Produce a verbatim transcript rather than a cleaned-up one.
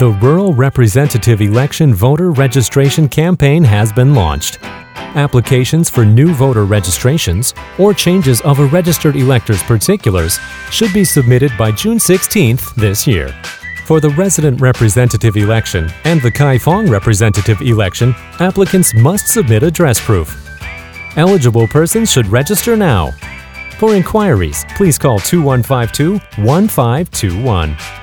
The Rural Representative Election Voter Registration Campaign has been launched. Applications for new voter registrations or changes of a registered elector's particulars should be submitted by June sixteenth this year. For the resident representative election and the Kaifeng representative election, applicants must submit address proof. Eligible persons should register now. For inquiries, please call two one five two, one five two one.